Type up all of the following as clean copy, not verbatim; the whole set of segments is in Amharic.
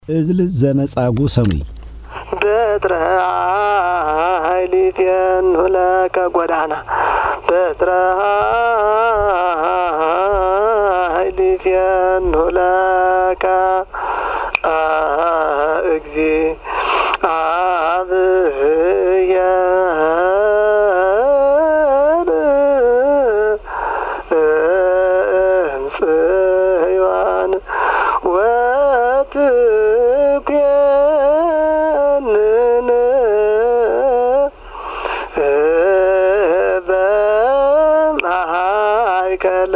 እዝል ዘመጻጉ ሰሙይ በትረሃይ ሊፌኑ ለከ ጎዳና በትረሃይ ሊፌኑ ለከ እግዚአብሔር እምጽዮን ወትኩየንን በማእከለ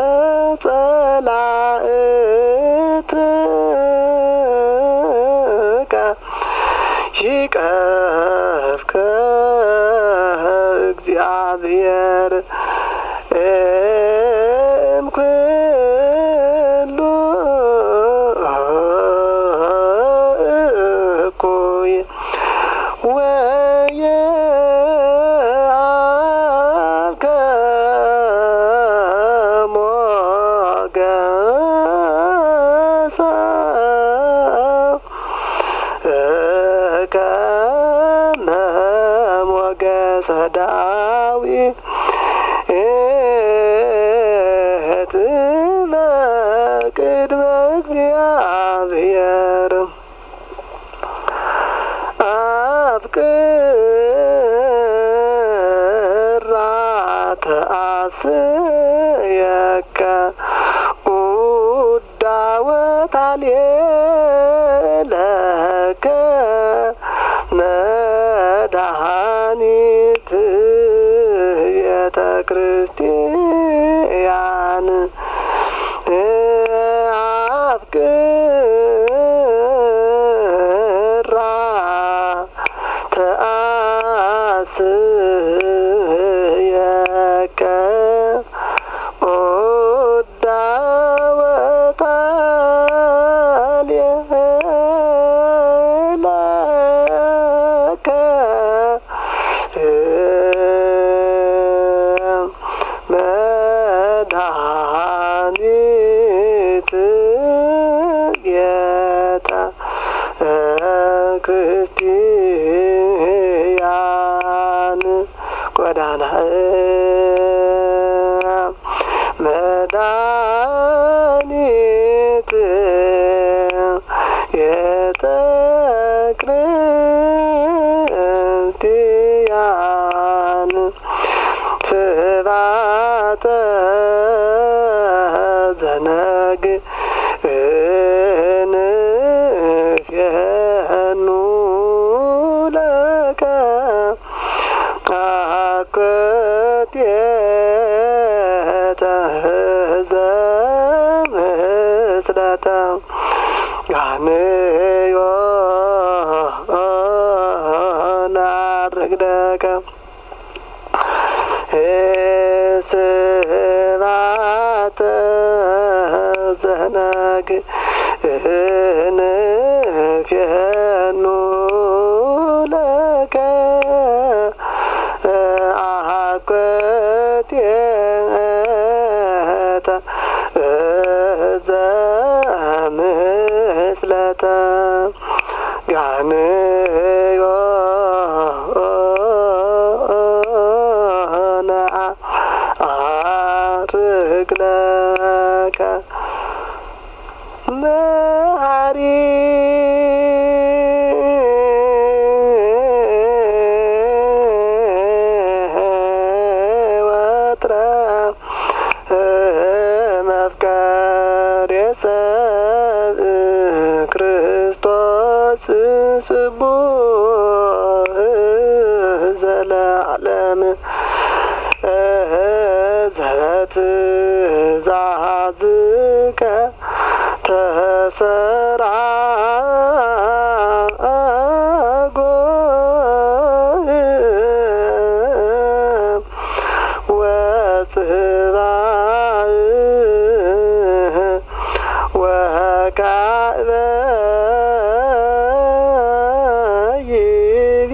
ጸላእትከ ይቀፍከ እግዚአብሔር እምኩሉ እኩይ ወየአብከ ሞገሰ ከመ ሞገሰ ዳዊት ቅድመ እግዚአብሔር አፍቅራ ተአስየከ ኡዳወታልየለከ መድኃኒት ቤተ ክርስቲያን አፍቅራ ተአስየከ ኡዳወታልየለከ መድኃኒት ቤተ ክርስቲያን ጎዳና መድኃኒት ቤተ ክርስቲያን ስብሐተ ዘነግእንፌኑ ለከ አኮቴተ ዘምስለተ ጋንዮ ናርግደከ ስብሐተ ዘነግእንፌኑ ለከ አኮቴተ ዘምስለተ ጋንዮ አርግለከ መሐሪ ወትረ መፍቀሬ ሰብእ ክርስቶስ ስቡሕ ዘለዓለም ዘትእዛዝከ ተሰራጎ ወጽባሕ ወካዕበ ይቤ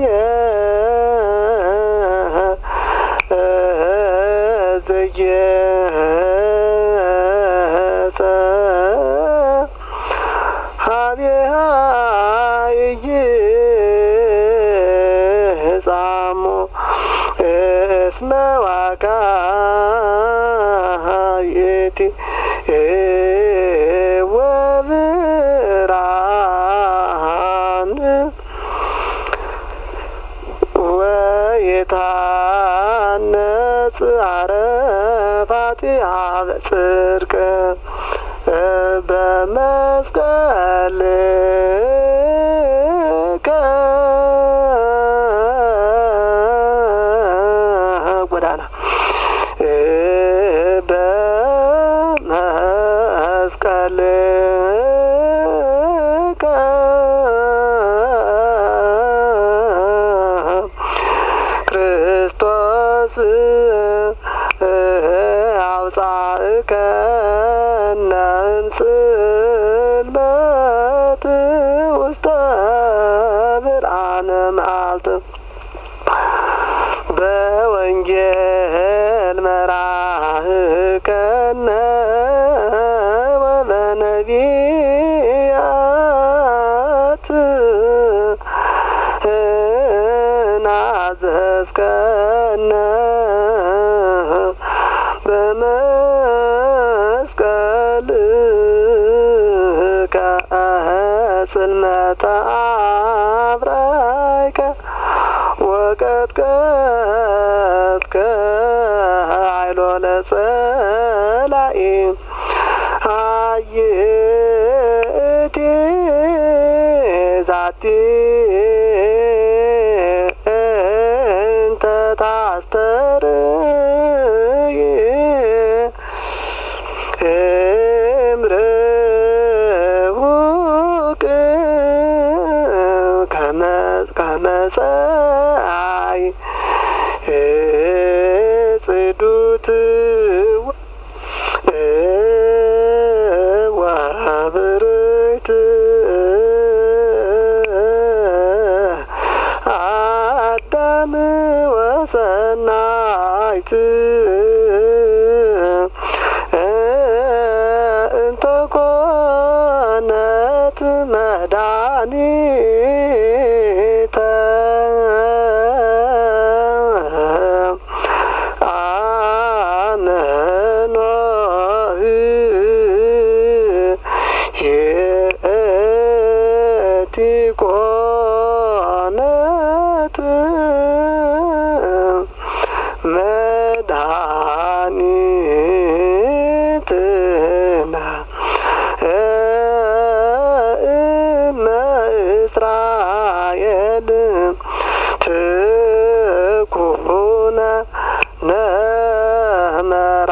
ዘየሰ ሀቤ አረፋቲሃ በጽድቅ በመስቀል ጎዳና በመስቀል ክርስቶስ አውፃእከነ እምጽልመት ውስተ ብርሃነ መዓልት በወንጌል መራህከነ ወበነቢያት ናዘዝከነ በመስቀል ጽልመተ አብራይከ ወቀጥቀጥከ ኃይሎ ለጸላኢ አየእቲ ዛቲ እንተ ታስተርይ እምርሁቅ ከመፀአይ ጽዱት ወብርት አዳም ወሰናይት እንተ ኮነት መድኃኒተ አመኖህ የእቲ ኮነት መድኃኒትና እመ እስራኤል ትኩነ ነመራ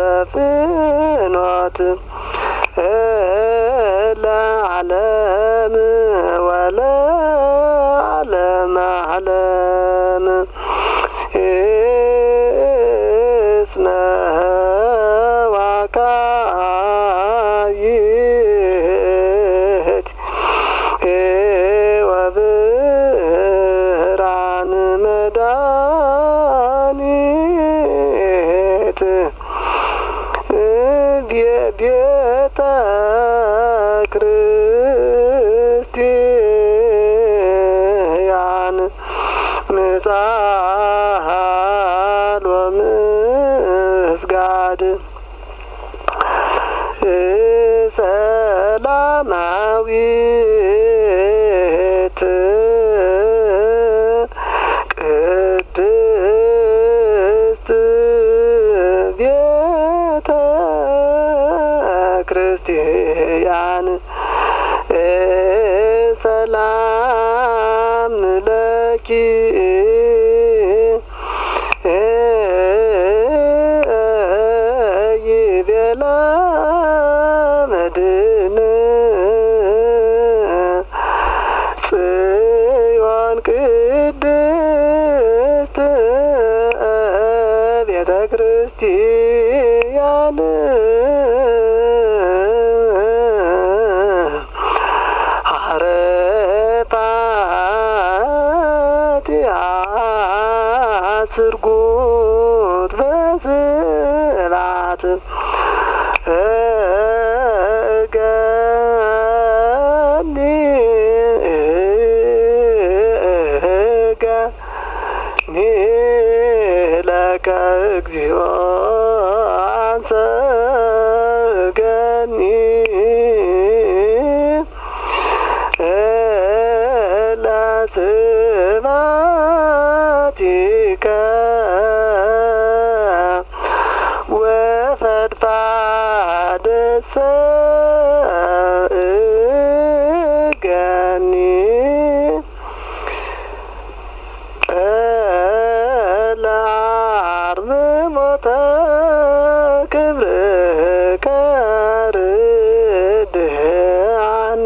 በፍኖት ለዓለም ወለዓለመ ዓለም እስመ ዋካይት ወብርሃን መድኃኒት ቤተ ክርስቲያን ምጽአት ወምስጋድ ሰላማዊት ቅድስት ቤተ ክርስቲያን ሰላም ለኪ ይቤላ መድን ጽዮን ቅድስት ቤተ ክርስቲያን አረፋቲሃ ስርጉት በስባት እገኒ ለከ እግዚኦ አንሰ እገኒ ለስብሐቲከ ገኒ ለአርምሞተ ክብርከ ርድአነ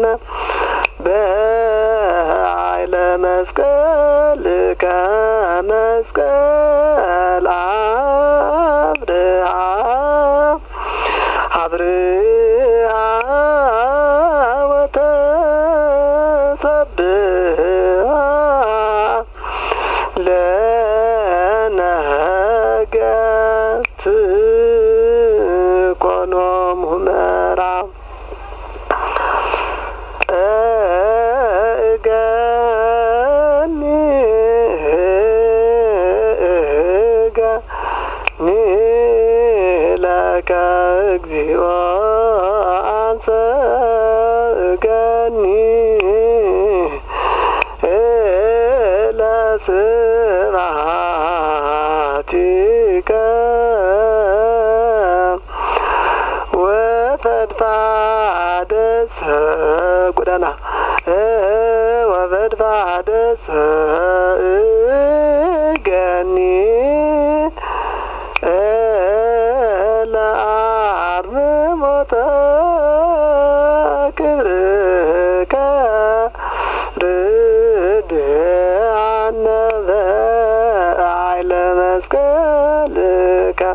በኃይለ መስቀልከ መስቀል አብርሃ ወተሰብሐ ለነገሥት ኮኖሙ መራ ለከ እግዚኦ አንሰ ገኒ ለስብሐቲከ ወፈድፋደሰ ጉደና ወፈድፋደሰ ገኒ ለአርምሞተ ክብርከ ርድአነ በኃይለ መስቀልከ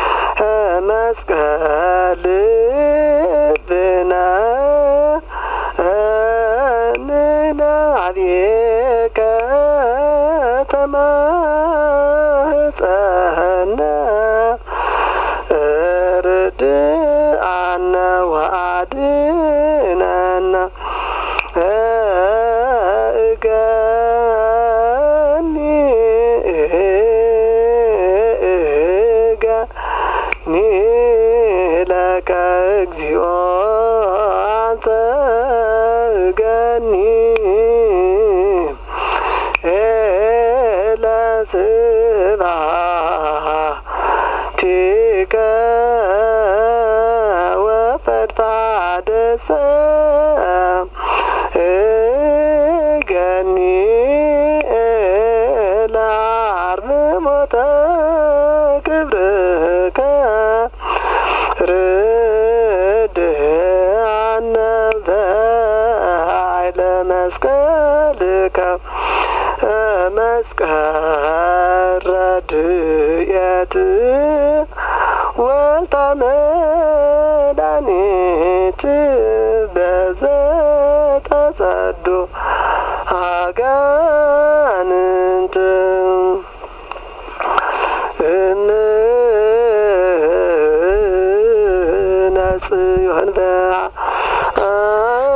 መስቀል ብነ ንናብየከ ተማህፀነ ርድአነ ወአድኅነነ ገኒ ለከ እግዚኦ አንተ ገኒ ለስብሐቲከ ወፈድፋደሰ ገኒ ለአርምሞተ ክብርከ ርድአነ በኃይለ መስቀልከ መስቀል ረድኤት ወልተ መድኃኒት በዘተጸዱ ሀገር